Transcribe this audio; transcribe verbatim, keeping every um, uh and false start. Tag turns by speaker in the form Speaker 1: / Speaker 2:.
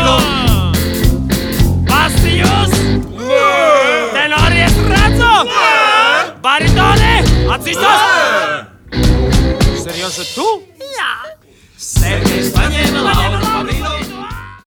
Speaker 1: Alto!
Speaker 2: Bassius? Tenori e strazzo? Baritone? Azzistos? Serioso tu?
Speaker 1: Sergej Spaniela